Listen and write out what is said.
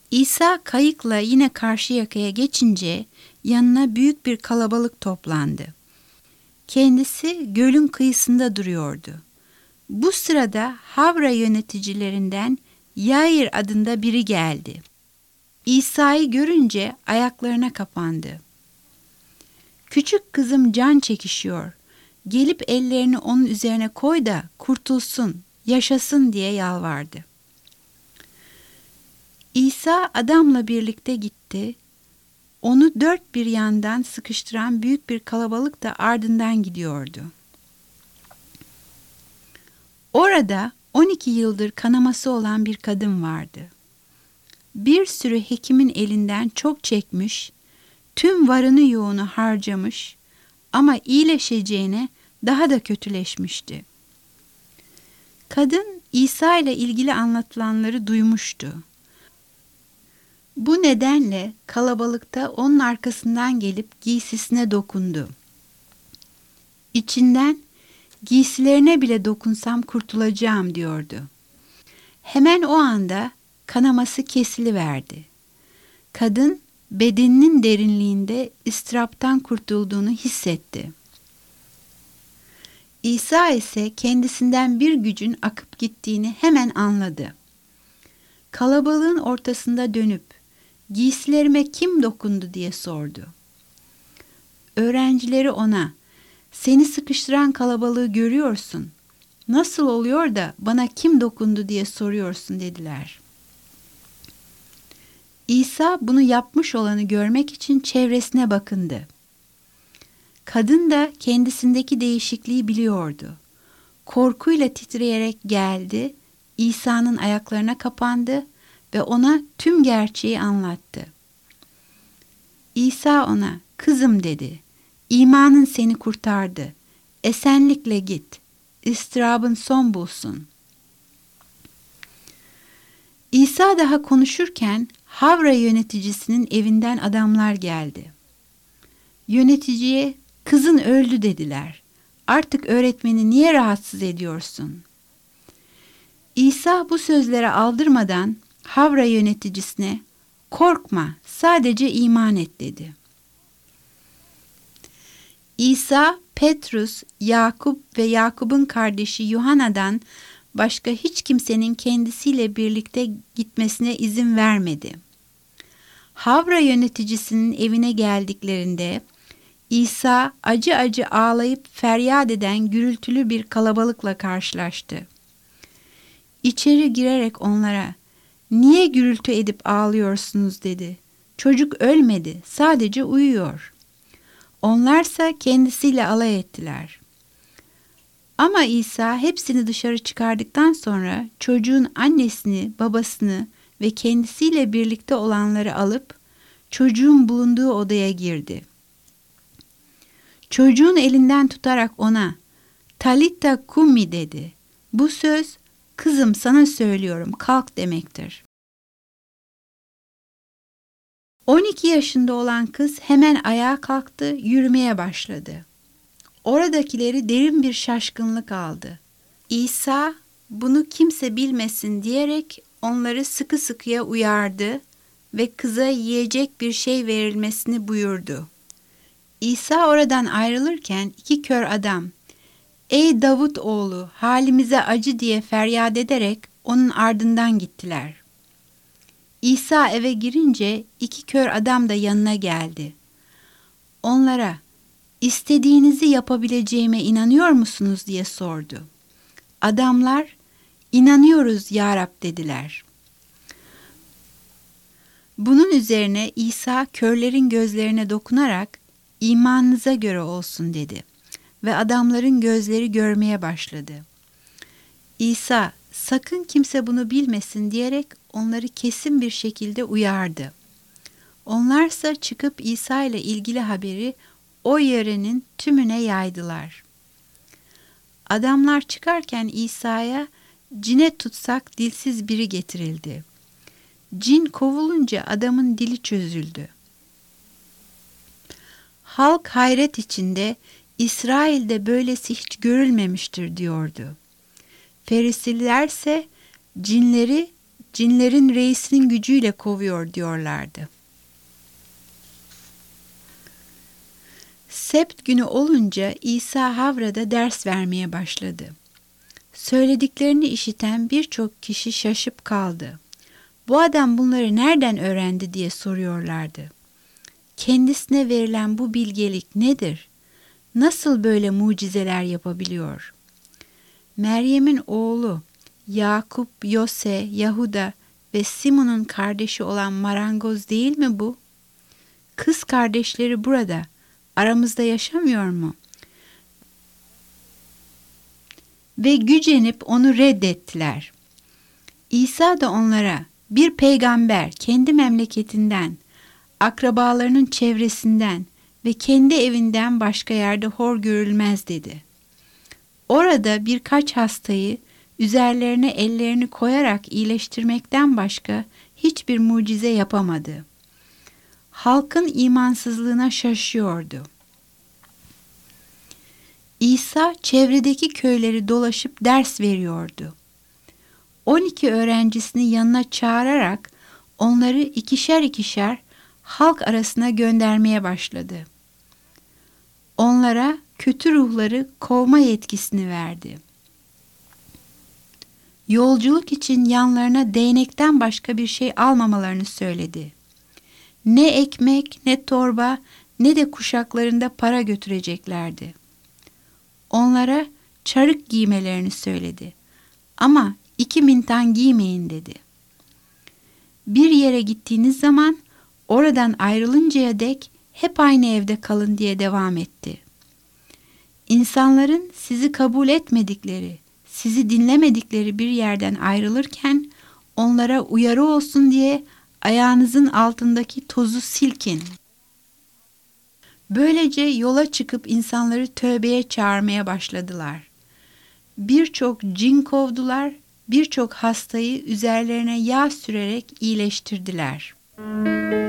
İsa kayıkla yine karşı yakaya geçince yanına büyük bir kalabalık toplandı. Kendisi gölün kıyısında duruyordu. Bu sırada Havra yöneticilerinden Yair adında biri geldi. İsa'yı görünce ayaklarına kapandı. "Küçük kızım can çekişiyor. Gelip ellerini onun üzerine koy da kurtulsun, yaşasın," diye yalvardı. İsa adamla birlikte gitti. Onu dört bir yandan sıkıştıran büyük bir kalabalık da ardından gidiyordu. Orada 12 yıldır kanaması olan bir kadın vardı. Bir sürü hekimin elinden çok çekmiş, tüm varını yoğunu harcamış ama iyileşeceğine daha da kötüleşmişti. Kadın İsa ile ilgili anlatılanları duymuştu. Bu nedenle kalabalıkta onun arkasından gelip giysisine dokundu. İçinden "Giysilerine bile dokunsam kurtulacağım," diyordu. Hemen o anda kanaması kesiliverdi. Kadın bedeninin derinliğinde ıstıraptan kurtulduğunu hissetti. İsa ise kendisinden bir gücün akıp gittiğini hemen anladı. Kalabalığın ortasında dönüp "Giysilerime kim dokundu?" diye sordu. Öğrencileri ona "Seni sıkıştıran kalabalığı görüyorsun. Nasıl oluyor da bana kim dokundu diye soruyorsun?" dediler. İsa bunu yapmış olanı görmek için çevresine bakındı. Kadın da kendisindeki değişikliği biliyordu. Korkuyla titreyerek geldi, İsa'nın ayaklarına kapandı ve ona tüm gerçeği anlattı. İsa ona "Kızım," dedi, "İmanın seni kurtardı. Esenlikle git. İstırabın son bulsun." İsa daha konuşurken Havra yöneticisinin evinden adamlar geldi. Yöneticiye "Kızın öldü," dediler. "Artık öğretmeni niye rahatsız ediyorsun?" İsa bu sözlere aldırmadan Havra yöneticisine "Korkma, sadece iman et," dedi. İsa, Petrus, Yakup ve Yakup'un kardeşi Yuhanna'dan başka hiç kimsenin kendisiyle birlikte gitmesine izin vermedi. Havra yöneticisinin evine geldiklerinde İsa acı acı ağlayıp feryat eden gürültülü bir kalabalıkla karşılaştı. İçeri girerek onlara "Niye gürültü edip ağlıyorsunuz?" dedi. "Çocuk ölmedi, sadece uyuyor." Onlarsa kendisiyle alay ettiler. Ama İsa hepsini dışarı çıkardıktan sonra çocuğun annesini, babasını ve kendisiyle birlikte olanları alıp çocuğun bulunduğu odaya girdi. Çocuğun elinden tutarak ona "Talitta kumi," dedi. Bu söz "Kızım, sana söylüyorum, kalk," demektir. 12 yaşında olan kız hemen ayağa kalktı, yürümeye başladı. Oradakileri derin bir şaşkınlık aldı. İsa bunu kimse bilmesin diyerek onları sıkı sıkıya uyardı ve kıza yiyecek bir şey verilmesini buyurdu. İsa oradan ayrılırken iki kör adam "Ey Davut oğlu, halimize acı," diye feryat ederek onun ardından gittiler. İsa eve girince iki kör adam da yanına geldi. Onlara "İstediğinizi yapabileceğime inanıyor musunuz?" diye sordu. Adamlar "İnanıyoruz ya Rab," dediler. Bunun üzerine İsa körlerin gözlerine dokunarak "İmanınıza göre olsun," dedi ve adamların gözleri görmeye başladı. İsa "Sakın kimse bunu bilmesin," diyerek onları kesin bir şekilde uyardı. Onlarsa çıkıp İsa ile ilgili haberi o yörenin tümüne yaydılar. Adamlar çıkarken İsa'ya cine tutsak dilsiz biri getirildi. Cin kovulunca adamın dili çözüldü. Halk hayret içinde "İsrail'de böylesi hiç görülmemiştir," diyordu. Ferisilerse cinleri cinlerin reisinin gücüyle kovuyor diyorlardı. Sebt günü olunca İsa Havra'da ders vermeye başladı. Söylediklerini işiten birçok kişi şaşıp kaldı. Bu adam bunları nereden öğrendi diye soruyorlardı. Kendisine verilen bu bilgelik nedir? Nasıl böyle mucizeler yapabiliyor? Meryem'in oğlu Yakup, Yose, Yahuda ve Simon'un kardeşi olan marangoz değil mi bu? Kız kardeşleri burada, aramızda yaşamıyor mu? Ve gücenip onu reddettiler. İsa da onlara, bir peygamber kendi memleketinden, akrabalarının çevresinden ve kendi evinden başka yerde hor görülmez dedi. Orada birkaç hastayı üzerlerine ellerini koyarak iyileştirmekten başka hiçbir mucize yapamadı. Halkın imansızlığına şaşıyordu. İsa çevredeki köyleri dolaşıp ders veriyordu. 12 öğrencisini yanına çağırarak onları ikişer ikişer halk arasına göndermeye başladı. Onlara kötü ruhları kovma yetkisini verdi. Yolculuk için yanlarına değnekten başka bir şey almamalarını söyledi. Ne ekmek, ne torba, ne de kuşaklarında para götüreceklerdi. Onlara çarık giymelerini söyledi. Ama 2 mintan giymeyin dedi. Bir yere gittiğiniz zaman oradan ayrılıncaya dek hep aynı evde kalın diye devam etti. İnsanların sizi kabul etmedikleri, sizi dinlemedikleri bir yerden ayrılırken onlara uyarı olsun diye ayağınızın altındaki tozu silkin. Böylece yola çıkıp insanları tövbeye çağırmaya başladılar. Birçok cin kovdular, birçok hastayı üzerlerine yağ sürerek iyileştirdiler.